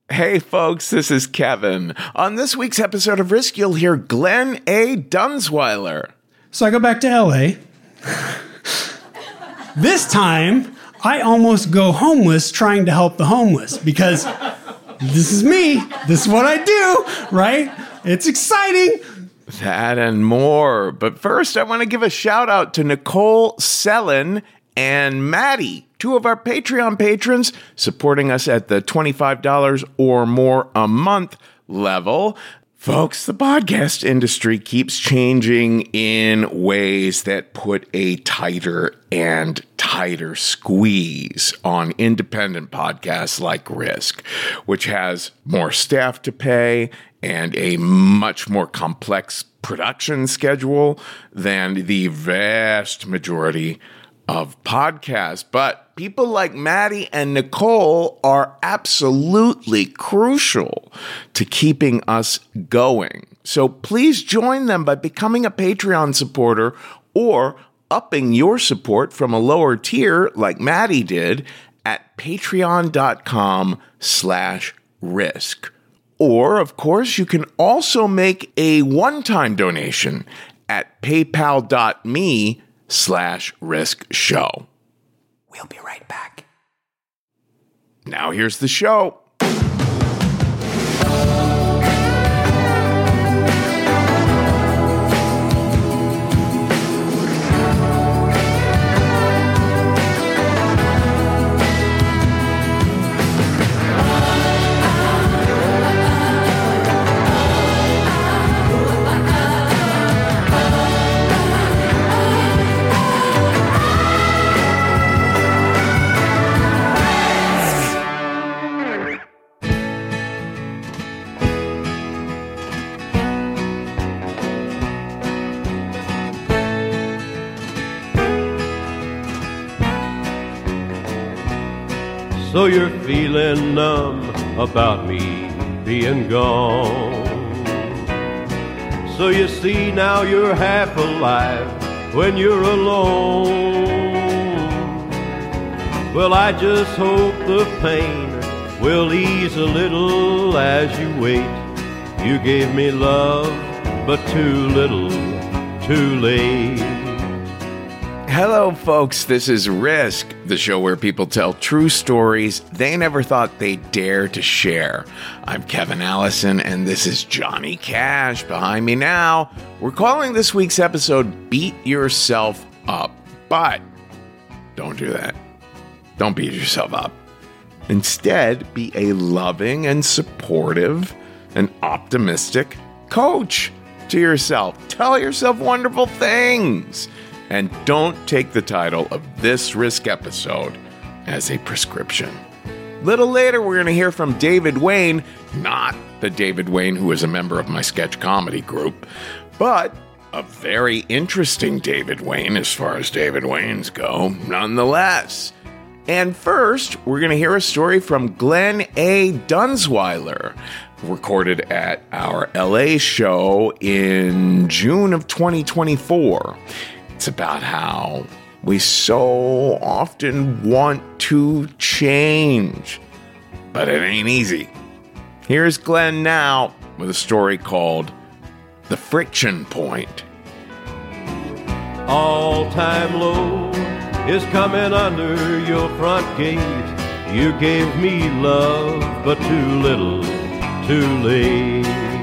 Hey folks, this is Kevin. On this week's episode of Risk, you'll hear Glenn A. Dunsweiler. So I go back to LA. This time, I almost go homeless trying to help the homeless because this is me. This is what I do, right? It's exciting. That and more. But first, I want to give a shout out to Nicole Sellen and Maddie, two of our Patreon patrons, supporting us at the $25 or more a month level. Folks, the podcast industry keeps changing in ways that put a tighter and tighter squeeze on independent podcasts like Risk, which has more staff to pay and a much more complex production schedule than the vast majority of podcasts. But people like Maddie and Nicole are absolutely crucial to keeping us going. So please join them by becoming a Patreon supporter or upping your support from a lower tier like Maddie did at patreon.com/risk. Or, of course, you can also make a one-time donation at paypal.me/risk show. We'll be right back. Now here's the show. So you're feeling numb about me being gone. So you see now you're half alive when you're alone. Well, I just hope the pain will ease a little as you wait. You gave me love, but too little, too late. Hello, folks. This is Risk, the show where people tell true stories they never thought they'd dare to share. I'm Kevin Allison, and this is Johnny Cash behind me now. We're calling this week's episode Beat Yourself Up. But don't do that. Don't beat yourself up. Instead, be a loving and supportive and optimistic coach to yourself. Tell yourself wonderful things. And don't take the title of this Risk episode as a prescription. Little later, we're going to hear from David Wayne, not the David Wayne who is a member of my sketch comedy group, but a very interesting David Wayne as far as David Waynes go, nonetheless. And first, we're going to hear a story from Glenn A. Dunsweiler, recorded at our LA show in June of 2024. It's about how we so often want to change, but it ain't easy. Here's Glenn now with a story called The Friction Point. All-time low is coming under your front gate. You gave me love, but too little, too late.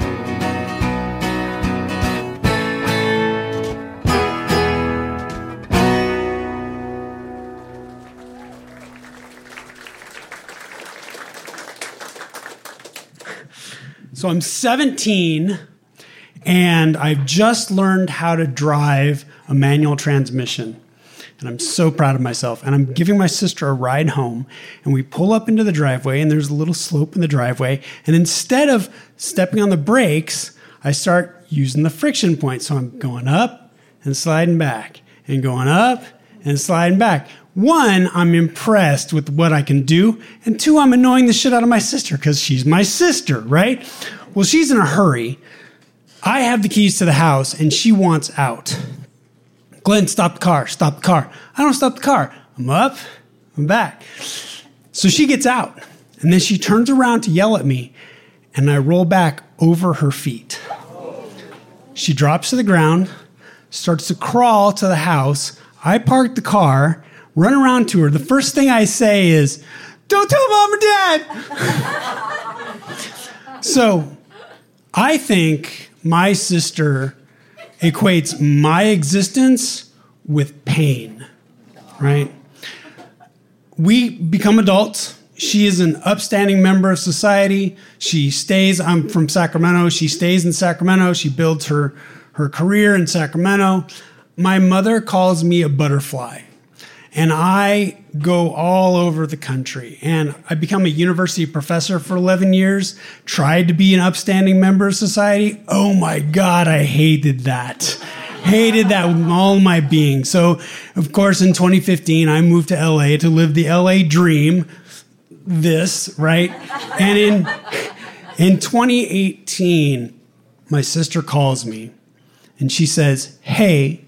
So I'm 17, and I've just learned how to drive a manual transmission. And I'm so proud of myself. And I'm giving my sister a ride home, and we pull up into the driveway, and there's a little slope in the driveway. And instead of stepping on the brakes, I start using the friction point. So I'm going up and sliding back, and going up and sliding back. One, I'm impressed with what I can do. And two, I'm annoying the shit out of my sister because she's my sister, right? Well, she's in a hurry. I have the keys to the house and she wants out. Glenn, stop the car, stop the car. I don't stop the car. I'm up, I'm back. So she gets out And then she turns around to yell at me, and I roll back over her feet. She drops to the ground, starts to crawl to the house. I park the car, run around to her. The first thing I say is, "Don't tell Mom or Dad." So I think my sister equates my existence with pain, right? We become adults. She is an upstanding member of society. I'm from Sacramento. She stays in Sacramento. She builds her career in Sacramento. My mother calls me a butterfly. And I go all over the country. And I become a university professor for 11 years, tried to be an upstanding member of society. Oh my God, I hated that. Hated that with all my being. So, of course, in 2015, I moved to LA to live the LA dream. Right? And in 2018, my sister calls me and she says, "Hey,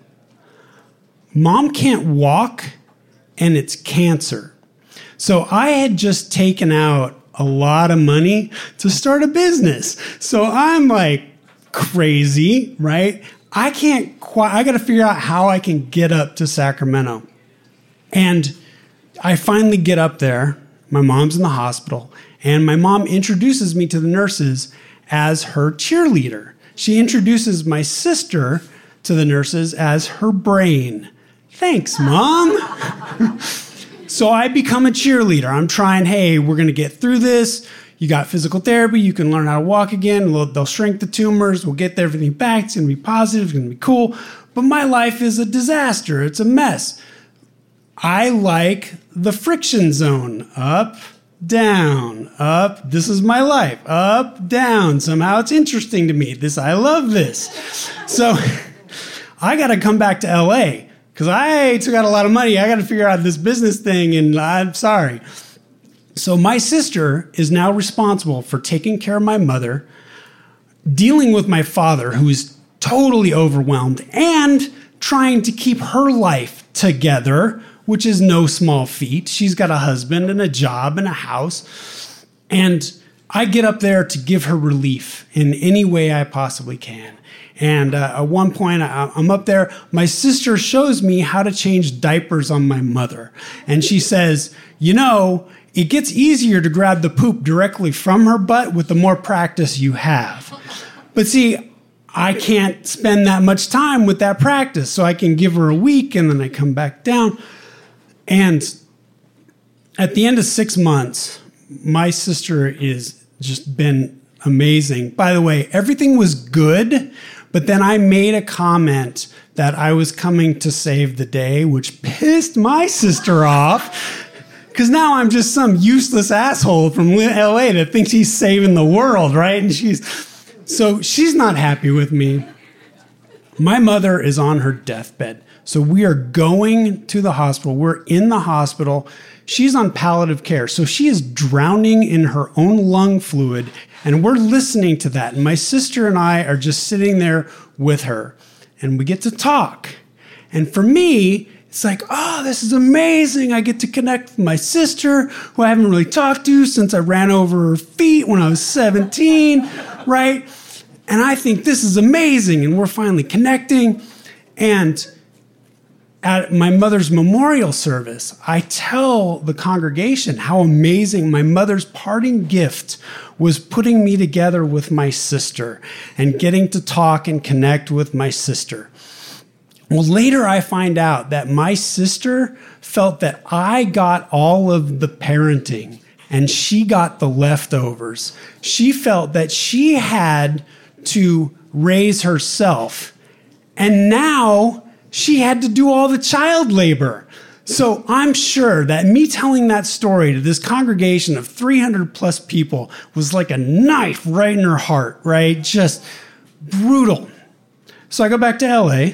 Mom can't walk and it's cancer." So I had just taken out a lot of money to start a business. So I'm like crazy, right? I got to figure out how I can get up to Sacramento. And I finally get up there. My mom's in the hospital, and my mom introduces me to the nurses as her cheerleader. She introduces my sister to the nurses as her brain. Thanks, Mom. So I become a cheerleader. I'm trying, hey, we're going to get through this. You got physical therapy. You can learn how to walk again. They'll shrink the tumors. We'll get everything back. It's going to be positive. It's going to be cool. But my life is a disaster. It's a mess. I like the friction zone. Up, down, up. This is my life. Up, down. Somehow it's interesting to me. I love this. So I got to come back to LA because I took out a lot of money. I got to figure out this business thing, and I'm sorry. So my sister is now responsible for taking care of my mother, dealing with my father, who is totally overwhelmed, and trying to keep her life together, which is no small feat. She's got a husband and a job and a house. And I get up there to give her relief in any way I possibly can. And at one point, I'm up there. My sister shows me how to change diapers on my mother. And she says, it gets easier to grab the poop directly from her butt with the more practice you have. But see, I can't spend that much time with that practice. So I can give her a week and then I come back down. And at the end of 6 months, my sister is just been amazing. By the way, everything was good, but then I made a comment that I was coming to save the day, which pissed my sister off. Because now I'm just some useless asshole from LA that thinks he's saving the world, right? And she's not happy with me. My mother is on her deathbed. So we are going to the hospital. We're in the hospital. She's on palliative care. So she is drowning in her own lung fluid. And we're listening to that. And my sister and I are just sitting there with her. And we get to talk. And for me, it's like, oh, this is amazing. I get to connect with my sister, who I haven't really talked to since I ran over her feet when I was 17, right? And I think this is amazing. And we're finally connecting. And at my mother's memorial service, I tell the congregation how amazing my mother's parting gift was, putting me together with my sister and getting to talk and connect with my sister. Well, later I find out that my sister felt that I got all of the parenting and she got the leftovers. She felt that she had to raise herself, and now she had to do all the child labor. So I'm sure that me telling that story to this congregation of 300 plus people was like a knife right in her heart, right? Just brutal. So I go back to LA.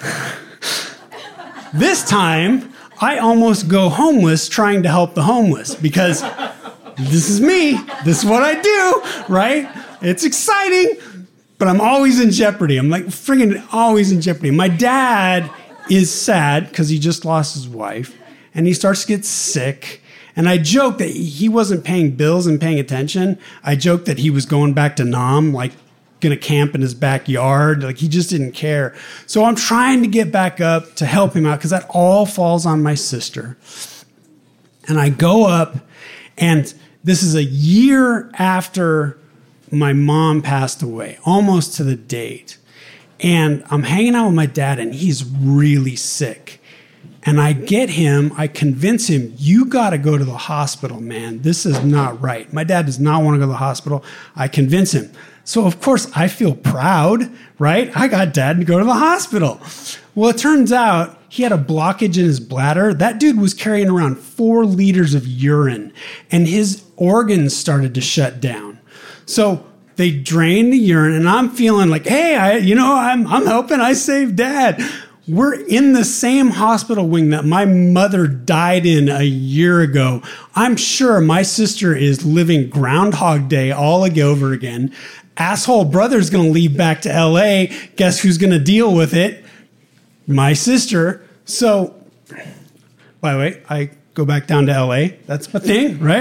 This time, I almost go homeless trying to help the homeless because this is me. This is what I do, right? It's exciting. But I'm always in jeopardy. I'm like friggin' always in jeopardy. My dad is sad because he just lost his wife. And he starts to get sick. And I joked that he wasn't paying bills and paying attention. I joked that he was going back to Nam, like going to camp in his backyard. Like he just didn't care. So I'm trying to get back up to help him out because that all falls on my sister. And I go up, and this is a year after my mom passed away, almost to the date. And I'm hanging out with my dad, and he's really sick. And I convince him, you got to go to the hospital, man. This is not right. My dad does not want to go to the hospital. I convince him. So, of course, I feel proud, right? I got dad to go to the hospital. Well, it turns out he had a blockage in his bladder. That dude was carrying around 4 liters of urine, and his organs started to shut down. So they drained the urine, and I'm feeling like, hey, I'm helping. I saved dad. We're in the same hospital wing that my mother died in a year ago. I'm sure my sister is living Groundhog Day all over again. Asshole brother's going to leave back to LA. Guess who's going to deal with it? My sister. So, by the way, I go back down to LA. That's my thing, right?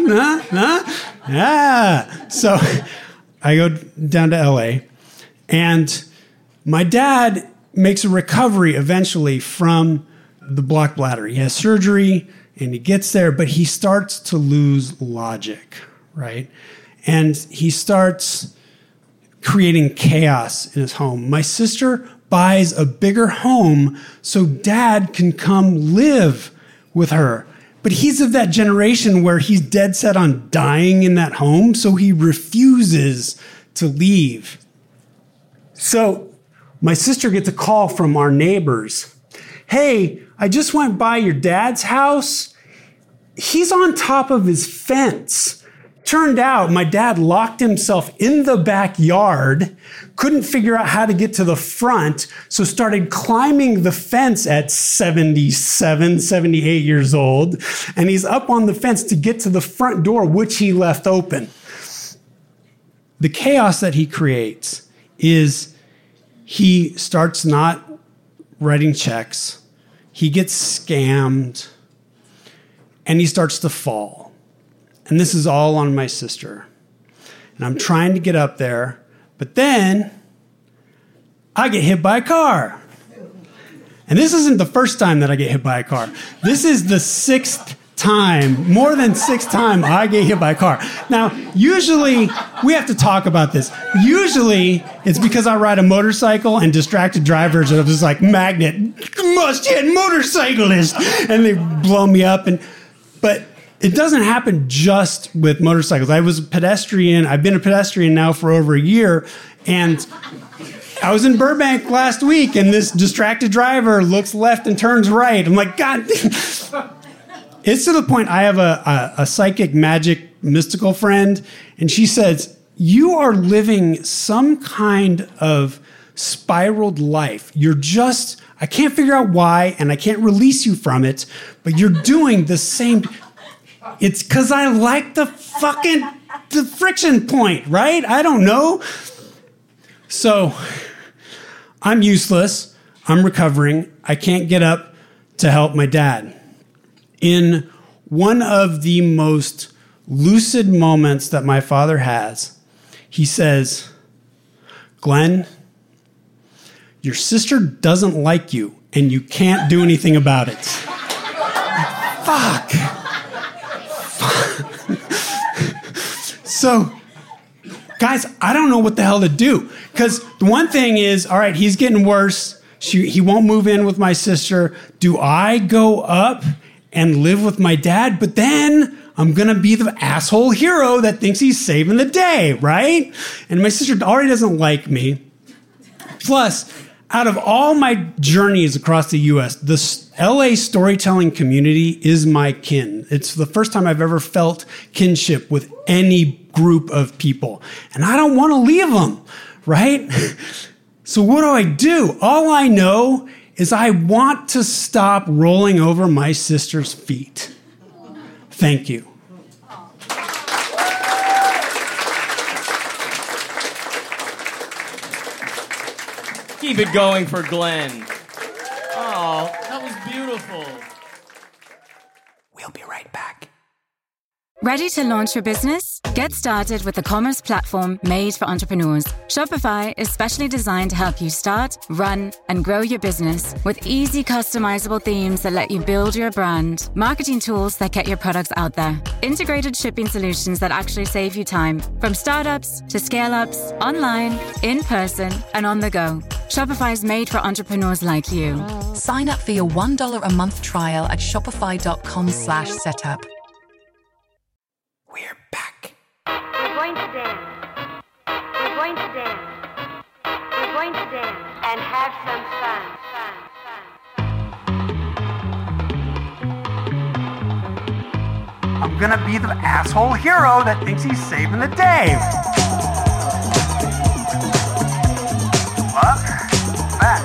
Yeah. So I go down to LA, and my dad makes a recovery eventually from the blocked bladder. He has surgery, and he gets there, but he starts to lose logic, right? And he starts creating chaos in his home. My sister buys a bigger home so dad can come live with her. But he's of that generation where he's dead set on dying in that home, so he refuses to leave. So my sister gets a call from our neighbors. Hey, I just went by your dad's house. He's on top of his fence. Turned out my dad locked himself in the backyard, couldn't figure out how to get to the front, so started climbing the fence at 77, 78 years old, and he's up on the fence to get to the front door, which he left open. The chaos that he creates is he starts not writing checks, he gets scammed, and he starts to fall. And this is all on my sister. And I'm trying to get up there, but then I get hit by a car. And this isn't the first time that I get hit by a car. This is the 6th time, more than 6th time I get hit by a car. Now, usually, we have to talk about this. Usually, it's because I ride a motorcycle and distracted drivers are just like, magnet, must hit motorcyclist. And they blow me up. But it doesn't happen just with motorcycles. I was a pedestrian. I've been a pedestrian now for over a year. And I was in Burbank last week, and this distracted driver looks left and turns right. I'm like, God. It's to the point I have a psychic, magic, mystical friend, and she says, you are living some kind of spiraled life. I can't figure out why, and I can't release you from it, but you're doing the same. It's because I like the friction point, right? I don't know. So I'm useless. I'm recovering. I can't get up to help my dad. In one of the most lucid moments that my father has, he says, Glenn, your sister doesn't like you, and you can't do anything about it. Fuck. So, guys, I don't know what the hell to do. Because the one thing is, all right, he's getting worse. He won't move in with my sister. Do I go up and live with my dad? But then I'm going to be the asshole hero that thinks he's saving the day, right? And my sister already doesn't like me. Plus, out of all my journeys across the U.S., the LA storytelling community is my kin. It's the first time I've ever felt kinship with any group of people. And I don't want to leave them, right? So what do? All I know is I want to stop rolling over my sister's feet. Thank you. Keep it going for Glenn. Oh, that was beautiful. We'll be right back. Ready to launch your business? Get started with the commerce platform made for entrepreneurs. Shopify is specially designed to help you start, run, and grow your business with easy customizable themes that let you build your brand, marketing tools that get your products out there, integrated shipping solutions that actually save you time, from startups to scale-ups, online, in person, and on the go. Shopify is made for entrepreneurs like you. Sign up for your $1 a month trial at shopify.com/setup. We're back. We're going to dance. We're going to dance. We're going to dance and have some fun. I'm gonna be the asshole hero that thinks he's saving the day. What? Back.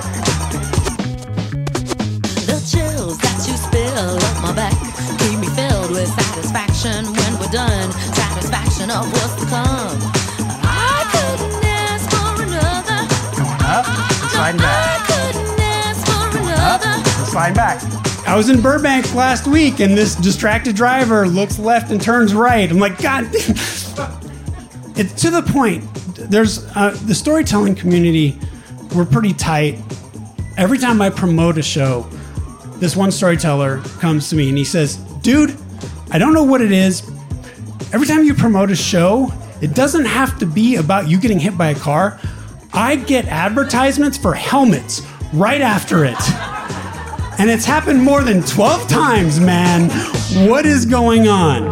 The chills that you spill up my back keep me filled with satisfaction when we're done. Satisfaction of what's to come. I couldn't ask for another. Going up and sliding back. I couldn't ask for another. Up and sliding back. I was in Burbank last week, and this distracted driver looks left and turns right. I'm like, God, it's to the point. There's the storytelling community. We're pretty tight. Every time I promote a show, this one storyteller comes to me and he says, dude, I don't know what it is. Every time you promote a show, it doesn't have to be about you getting hit by a car. I get advertisements for helmets right after it. And it's happened more than 12 times, man. What is going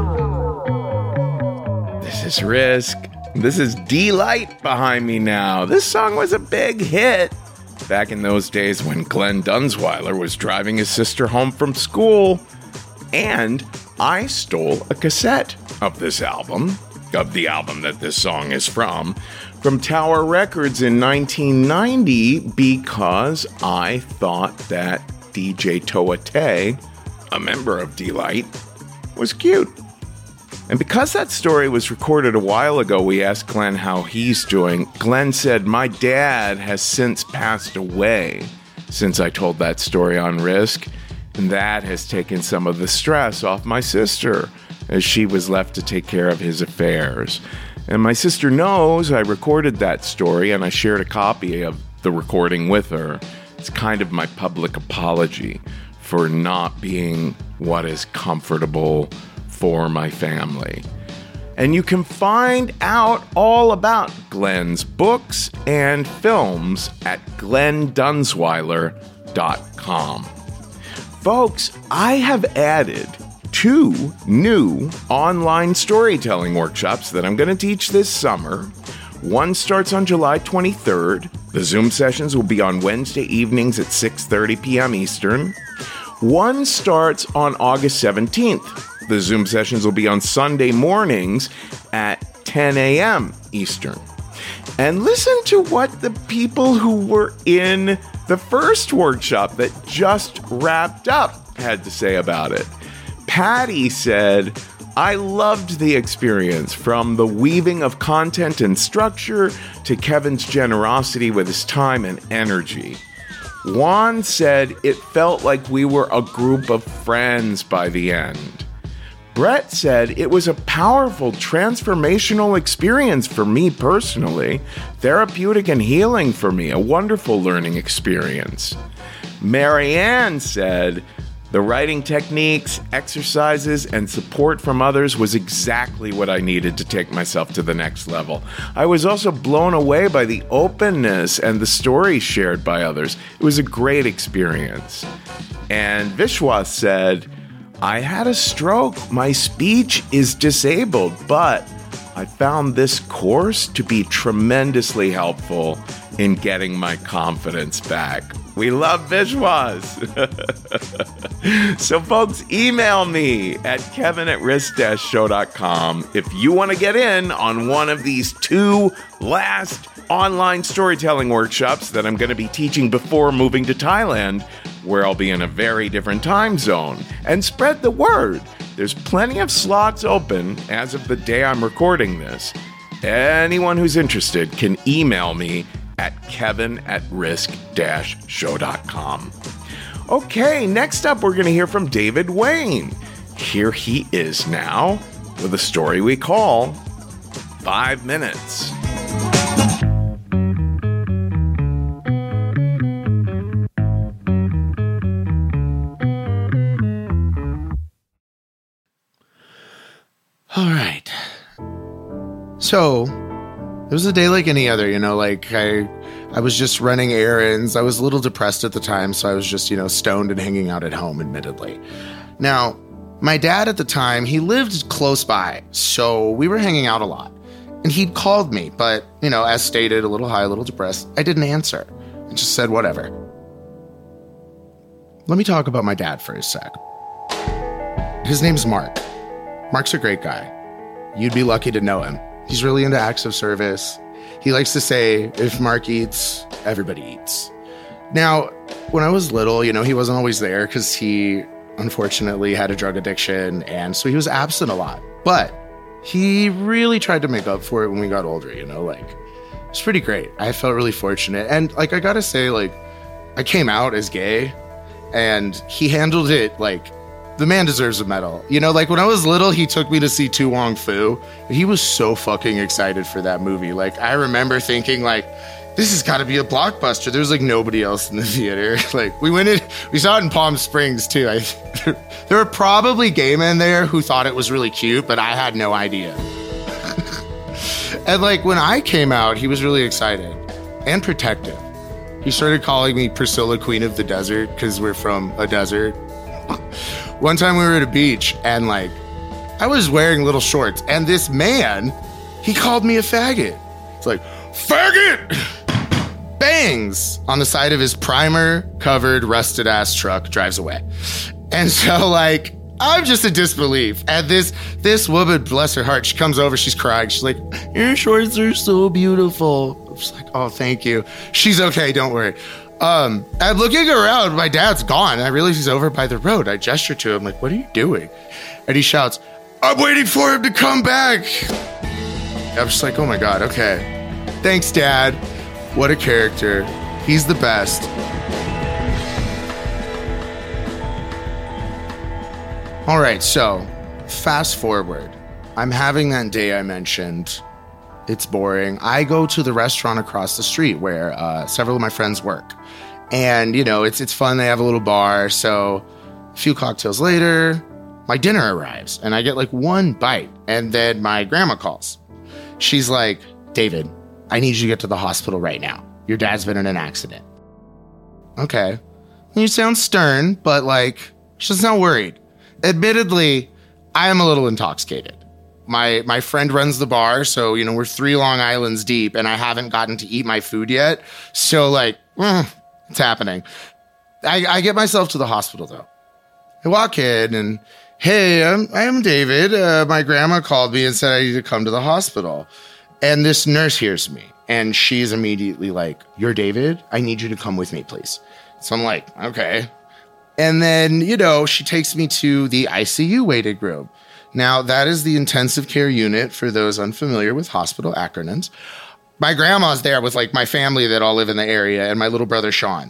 on? This is Risk. This is D-Light behind me now. This song was a big hit back in those days when Glenn Dunsweiler was driving his sister home from school. And I stole a cassette of this album, of the album that this song is from Tower Records in 1990 because I thought that DJ Toate, a member of D-Light, was cute. And because that story was recorded a while ago, we asked Glenn how he's doing. Glenn said, my dad has since passed away since I told that story on Risk, and that has taken some of the stress off my sister as she was left to take care of his affairs. And my sister knows I recorded that story, and I shared a copy of the recording with her. It's kind of my public apology for not being what is comfortable for my family. And you can find out all about Glenn's books and films at glenndunsweiler.com. Folks, I have added 2 new online storytelling workshops that I'm going to teach this summer. One starts on July 23rd. The Zoom sessions will be on Wednesday evenings at 6:30 p.m. Eastern. One starts on August 17th. The Zoom sessions will be on Sunday mornings at 10 a.m. Eastern. And listen to what the people who were in the first workshop that just wrapped up had to say about it. Patty said, I loved the experience, from the weaving of content and structure to Kevin's generosity with his time and energy. Juan said it felt like we were a group of friends by the end. Brett said it was a powerful, transformational experience for me personally, therapeutic and healing for me, a wonderful learning experience. Marianne said, the writing techniques, exercises, and support from others was exactly what I needed to take myself to the next level. I was also blown away by the openness and the stories shared by others. It was a great experience. And Vishwas said, I had a stroke. My speech is disabled, but I found this course to be tremendously helpful in getting my confidence back. We love Vishwas. So folks, email me at kevin@risk-show.com if you want to get in on one of these 2 last online storytelling workshops that I'm going to be teaching before moving to Thailand, where I'll be in a very different time zone. And spread the word. There's plenty of slots open as of the day I'm recording this. Anyone who's interested can email me at kevin@risk-show.com. Okay, next up we're going to hear from David Wayne. Here he is now with a story we call 5 Minutes. All right. So it was a day like any other, like I was just running errands. I was a little depressed at the time, so I was just, stoned and hanging out at home, admittedly. Now, my dad at the time, he lived close by, so we were hanging out a lot. And he'd called me, but, as stated, a little high, a little depressed. I didn't answer. I just said whatever. Let me talk about my dad for a sec. His name's Mark. Mark's a great guy. You'd be lucky to know him. He's really into acts of service. He likes to say, if Mark eats, everybody eats. Now, when I was little, he wasn't always there because he unfortunately had a drug addiction, and so he was absent a lot. But he really tried to make up for it when we got older, it's pretty great. I felt really fortunate. And I gotta say, I came out as gay, and he handled it the man deserves a medal. When I was little, he took me to see To Wong Fu. He was so fucking excited for that movie. I remember thinking, this has got to be a blockbuster. There's nobody else in the theater. We saw it in Palm Springs too. There were probably gay men there who thought it was really cute, but I had no idea. And when I came out, he was really excited and protective. He started calling me Priscilla, Queen of the Desert, because we're from a desert. One time we were at a beach and I was wearing little shorts, and this man, he called me a faggot. It's faggot! Bangs on the side of his primer covered rusted ass truck, drives away. And so I'm just in disbelief. And this woman, bless her heart, she comes over, she's crying. She's like, your shorts are so beautiful. I'm just oh, thank you. She's okay, don't worry. I'm looking around, my dad's gone. I realize he's over by the road. I gesture to him, what are you doing? And he shouts, I'm waiting for him to come back. I'm just oh my God, okay. Thanks, Dad. What a character. He's the best. All right, so fast forward. I'm having that day I mentioned. It's boring. I go to the restaurant across the street where several of my friends work. And, it's fun. They have a little bar. So a few cocktails later, my dinner arrives. And I get one bite. And then my grandma calls. She's like, David, I need you to get to the hospital right now. Your dad's been in an accident. Okay. You sound stern, but she doesn't sound worried. Admittedly, I am a little intoxicated. My friend runs the bar, so, we're 3 Long Islands deep, and I haven't gotten to eat my food yet. So, it's happening. I get myself to the hospital, though. I walk in, and, hey, I'm David. My grandma called me and said I need to come to the hospital. And this nurse hears me, and she's immediately like, you're David? I need you to come with me, please. So I'm like, okay. And then, she takes me to the ICU waiting room. Now, that is the intensive care unit for those unfamiliar with hospital acronyms. My grandma's there with my family that all live in the area and my little brother, Sean.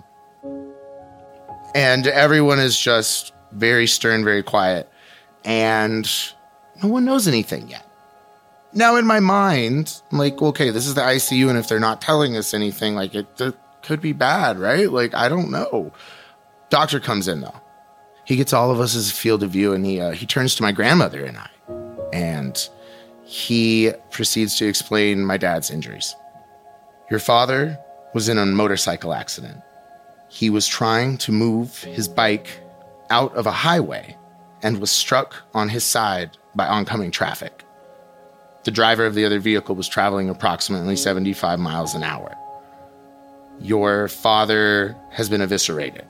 And everyone is just very stern, very quiet. And no one knows anything yet. Now, in my mind, I'm okay, this is the ICU, and if they're not telling us anything, it could be bad, right? I don't know. Doctor comes in, though. He gets all of us as a field of view, and he turns to my grandmother and I, and he proceeds to explain my dad's injuries. Your father was in a motorcycle accident. He was trying to move his bike out of a highway and was struck on his side by oncoming traffic. The driver of the other vehicle was traveling approximately 75 miles an hour. Your father has been eviscerated.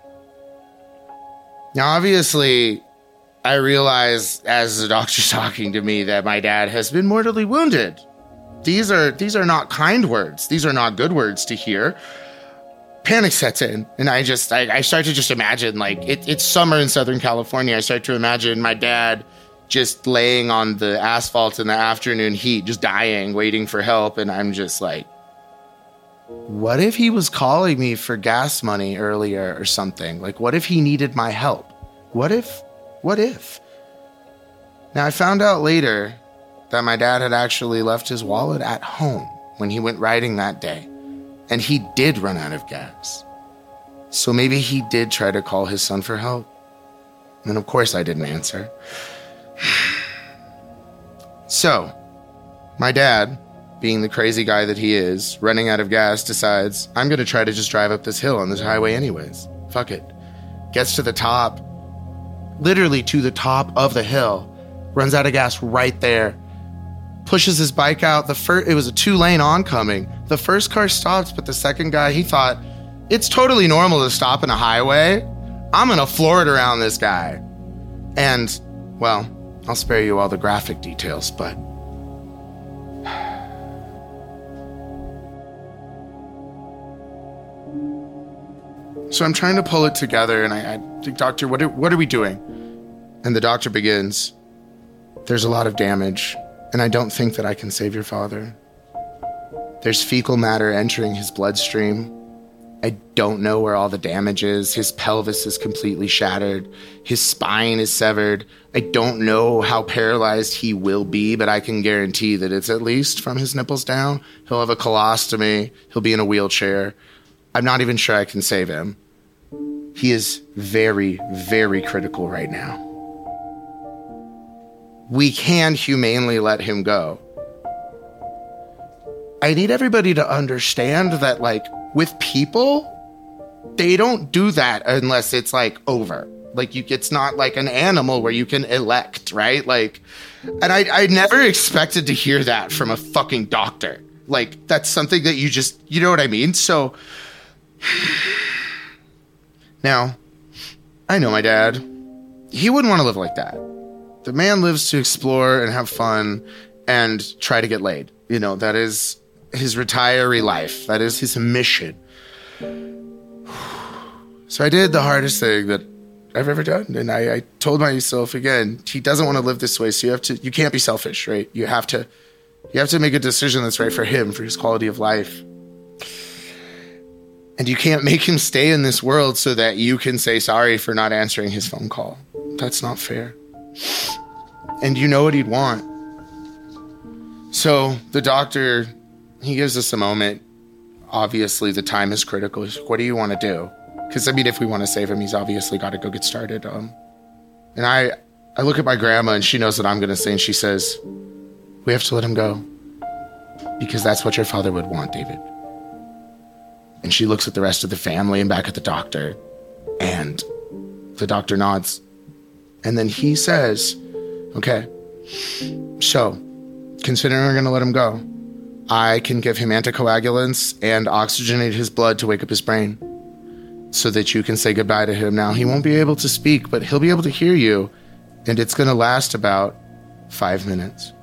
Now, obviously, I realize as the doctor's talking to me that my dad has been mortally wounded. These are not kind words. These are not good words to hear. Panic sets in, and I start to just imagine, it's summer in Southern California. I start to imagine my dad just laying on the asphalt in the afternoon heat, just dying, waiting for help, and I'm just what if he was calling me for gas money earlier or something? What if he needed my help? What if? Now, I found out later that my dad had actually left his wallet at home when he went riding that day, and he did run out of gas. So maybe he did try to call his son for help. And of course I didn't answer. So, my dad, being the crazy guy that he is, running out of gas, decides, I'm going to try to just drive up this hill on this highway anyways. Fuck it. Gets to the top, literally to the top of the hill, runs out of gas right there, pushes his bike out. It was a 2-lane oncoming. The first car stopped, but the second guy, he thought, it's totally normal to stop in a highway. I'm going to floor it around this guy. And, well, I'll spare you all the graphic details, but... So I'm trying to pull it together, and I think, doctor, what are we doing? And the doctor begins, there's a lot of damage, and I don't think that I can save your father. There's fecal matter entering his bloodstream. I don't know where all the damage is. His pelvis is completely shattered. His spine is severed. I don't know how paralyzed he will be, but I can guarantee that it's at least from his nipples down. He'll have a colostomy. He'll be in a wheelchair. I'm not even sure I can save him. He is very, very critical right now. We can humanely let him go. I need everybody to understand that, like, with people, they don't do that unless it's, like, over. Like, it's not like an animal where you can elect, right? Like, and I never expected to hear that from a fucking doctor. Like, that's something that you know what I mean? So, now, I know my dad. He wouldn't want to live like that. The man lives to explore and have fun and try to get laid. You know, that is his retiree life. That is his mission. So I did the hardest thing that I've ever done. And I told myself again, he doesn't want to live this way. So you can't be selfish, right? You have to make a decision that's right for him, for his quality of life. And you can't make him stay in this world so that you can say sorry for not answering his phone call. That's not fair. And you know what he'd want. So the doctor, he gives us a moment. Obviously, the time is critical. He's like, what do you want to do? Because, I mean, if we want to save him, he's obviously got to go get started. And I look at my grandma, and she knows what I'm going to say, and she says, we have to let him go. Because that's what your father would want, David. And she looks at the rest of the family and back at the doctor. And the doctor nods. And then he says, okay, so considering we're going to let him go, I can give him anticoagulants and oxygenate his blood to wake up his brain so that you can say goodbye to him. Now, he won't be able to speak, but he'll be able to hear you. And it's going to last about 5 minutes.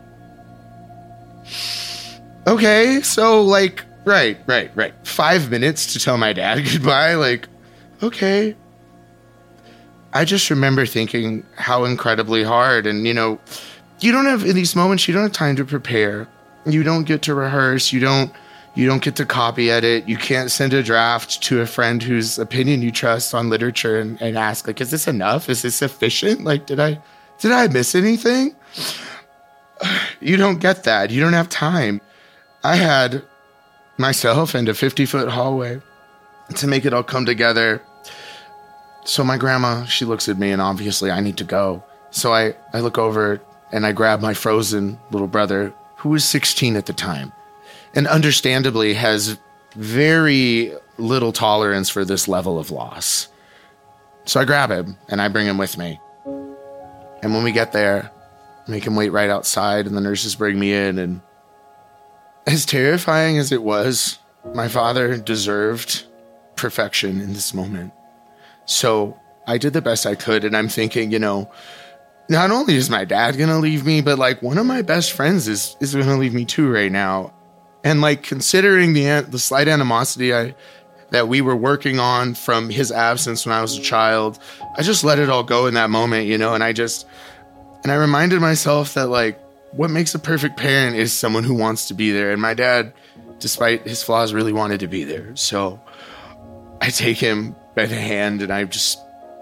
Okay, so like, right. 5 minutes to tell my dad goodbye. Like, okay. I just remember thinking how incredibly hard. And, you know, you don't have, in these moments, you don't have time to prepare. You don't get to rehearse. You don't get to copy edit. You can't send a draft to a friend whose opinion you trust on literature and ask, like, is this enough? Is this sufficient? Like, did I miss anything? You don't get that. You don't have time. I had myself and a 50-foot hallway to make it all come together. So my grandma, she looks at me, and obviously I need to go. So I look over and I grab my frozen little brother, who was 16 at the time, and understandably has very little tolerance for this level of loss. So I grab him and I bring him with me. And when we get there, I make him wait right outside, and the nurses bring me in. And as terrifying as it was, my father deserved perfection in this moment. So I did the best I could, and I'm thinking, you know, not only is my dad going to leave me, but like one of my best friends is going to leave me too right now. And like considering the slight animosity that we were working on from his absence when I was a child, I just let it all go in that moment, you know, and I reminded myself that like what makes a perfect parent is someone who wants to be there. And my dad, despite his flaws, really wanted to be there. So I take him by the hand and I just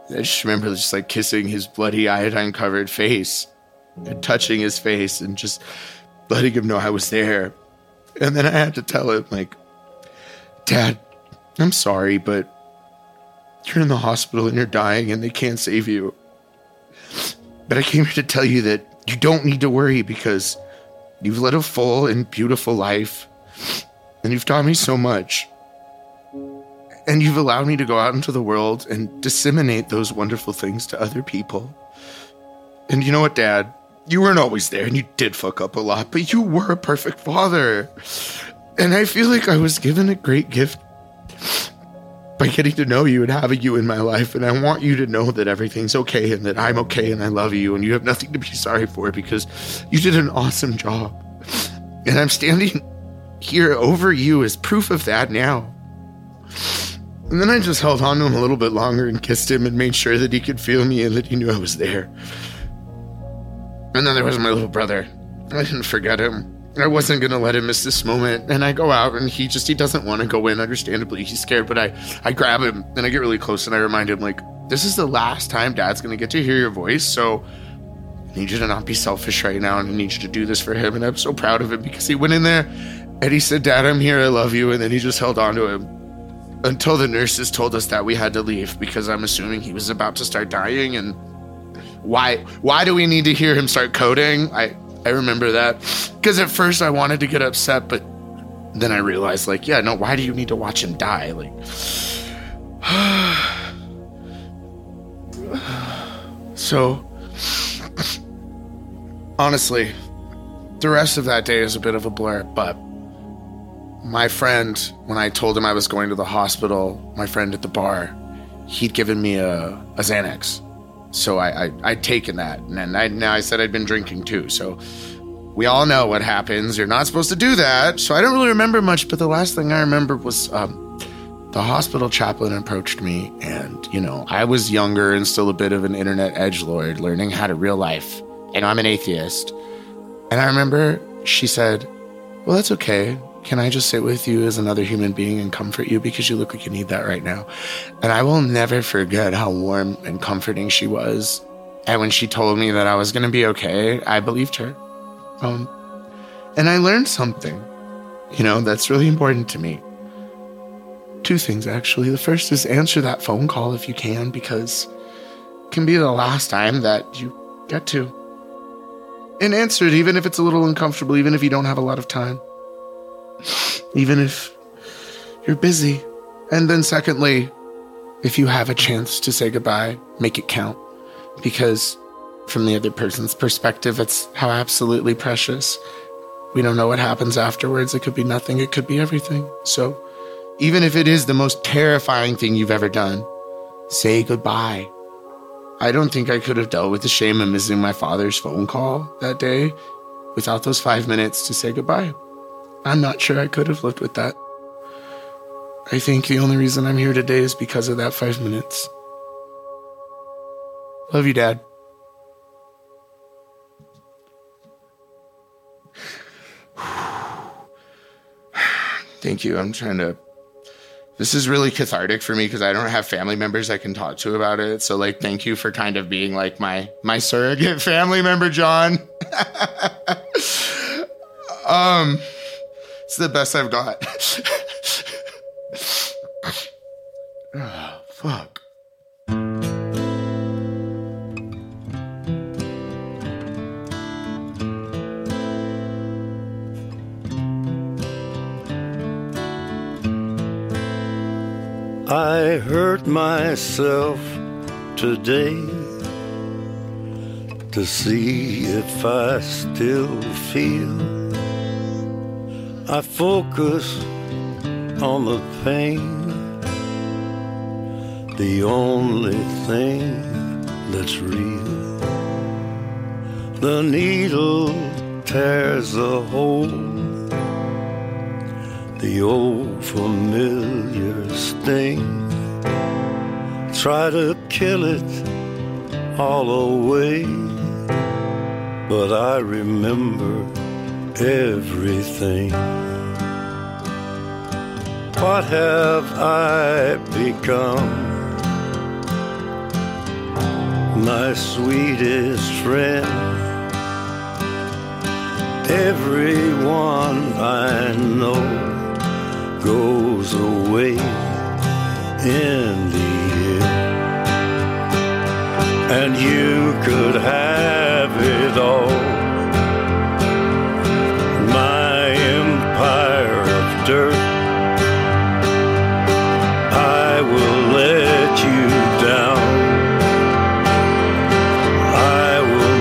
I just remember just like kissing his bloody iodine-covered face and touching his face and just letting him know I was there. And then I had to tell him, like, Dad, I'm sorry, but you're in the hospital and you're dying and they can't save you. But I came here to tell you that you don't need to worry because you've led a full and beautiful life and you've taught me so much. And you've allowed me to go out into the world and disseminate those wonderful things to other people. And you know what, Dad? You weren't always there and you did fuck up a lot, but you were a perfect father. And I feel like I was given a great gift by getting to know you and having you in my life. And I want you to know that everything's okay and that I'm okay and I love you and you have nothing to be sorry for because you did an awesome job. And I'm standing here over you as proof of that now. And then I just held on to him a little bit longer and kissed him and made sure that he could feel me and that he knew I was there. And then there was my little brother. I didn't forget him. I wasn't going to let him miss this moment. And I go out and he doesn't want to go in, understandably. He's scared, but I grab him and I get really close and I remind him, like, this is the last time Dad's going to get to hear your voice. So I need you to not be selfish right now and I need you to do this for him. And I'm so proud of him because he went in there and he said, Dad, I'm here. I love you. And then he just held on to him until the nurses told us that we had to leave because I'm assuming he was about to start dying. And why do we need to hear him start coding? I remember that because at first I wanted to get upset, but then I realized, like, yeah, no, why do you need to watch him die? Like, so honestly, the rest of that day is a bit of a blur, but my friend, when I told him I was going to the hospital, my friend at the bar, he'd given me a Xanax. So I'd taken that. And I said I'd been drinking too. So we all know what happens. You're not supposed to do that. So I don't really remember much. But the last thing I remember was the hospital chaplain approached me. And, you know, I was younger and still a bit of an internet edgelord learning how to real life. And I'm an atheist. And I remember she said, well, that's okay. Can I just sit with you as another human being and comfort you because you look like you need that right now? And I will never forget how warm and comforting she was. And when she told me that I was going to be okay, I believed her. And I learned something, you know, that's really important to me. 2 things, actually. The first is answer that phone call if you can, because it can be the last time that you get to. And answer it, even if it's a little uncomfortable, even if you don't have a lot of time. Even if you're busy. And then secondly, if you have a chance to say goodbye, make it count. Because from the other person's perspective, it's how absolutely precious. We don't know what happens afterwards. It could be nothing. It could be everything. So even if it is the most terrifying thing you've ever done, say goodbye. I don't think I could have dealt with the shame of missing my father's phone call that day without those 5 minutes to say goodbye. I'm not sure I could have lived with that. I think the only reason I'm here today is because of that 5 minutes. Love you, Dad. Thank you. This is really cathartic for me because I don't have family members I can talk to about it. So, like, thank you for kind of being like my surrogate family member, John. It's the best I've got. Oh, fuck. I hurt myself today to see if I still feel. I focus on the pain, the only thing that's real. The needle tears a hole, the old familiar sting. Try to kill it all away, but I remember everything. What have I become? my sweetest friend. Everyone I know goes away in the end, and you could have it all. My empire of dirt, I will let you down. I will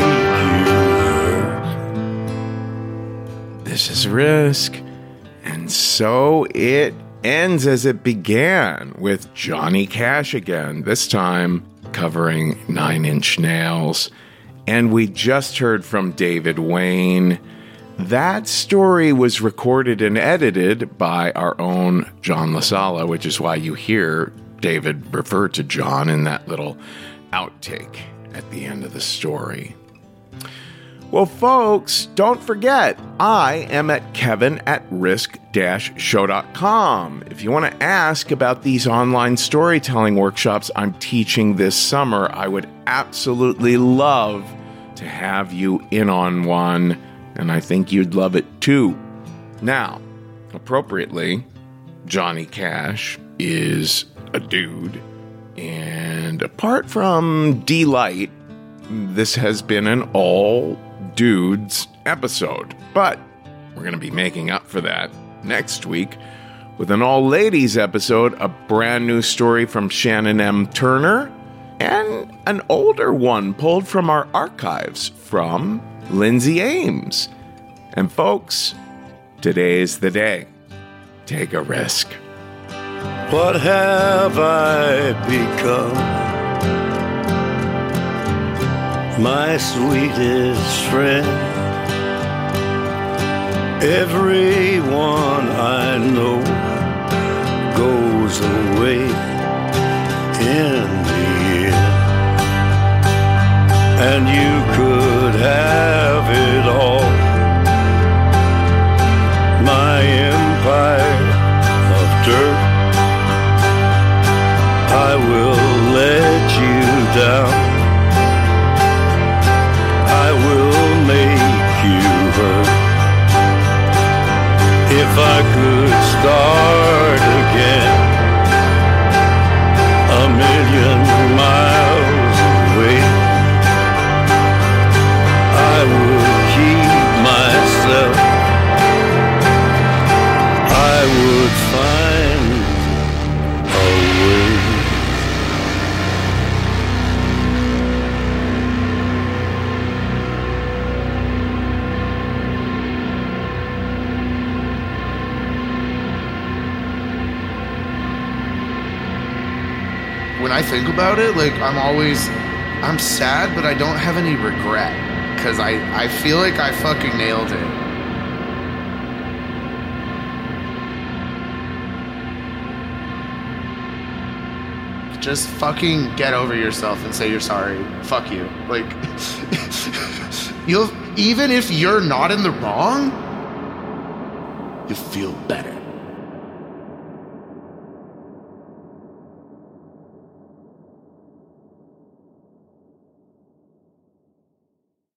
make you hurt. This is Risk. And so it ends as it began, with Johnny Cash again, this time covering 9 Inch Nails. And we just heard from David Wayne. That story was recorded and edited by our own John LaSala, which is why you hear David refer to John in that little outtake at the end of the story. Well, folks, don't forget, I am at kevin@risk-show.com. If you want to ask about these online storytelling workshops I'm teaching this summer, I would absolutely love to have you in on one, and I think you'd love it too. Now, appropriately, Johnny Cash is a dude, and apart from Delight, this has been an all dudes episode, but we're going to be making up for that next week with an all ladies episode, a brand new story from Shannon M. Turner, and an older one pulled from our archives from Lindsay Ames. And folks, today is the day. Take a risk. What have I become? My sweetest friend. Everyone I know goes away in the end, and you could have it all. My empire of dirt, I will let you down. I will make you hurt. If I could start again, 1,000,000 miles away, I would keep myself. I would find a way. When I think about it, like, I'm sad, but I don't have any regret, because I feel like I fucking nailed it. Just fucking get over yourself and say you're sorry. Fuck you. Like, even if you're not in the wrong, you'll feel better.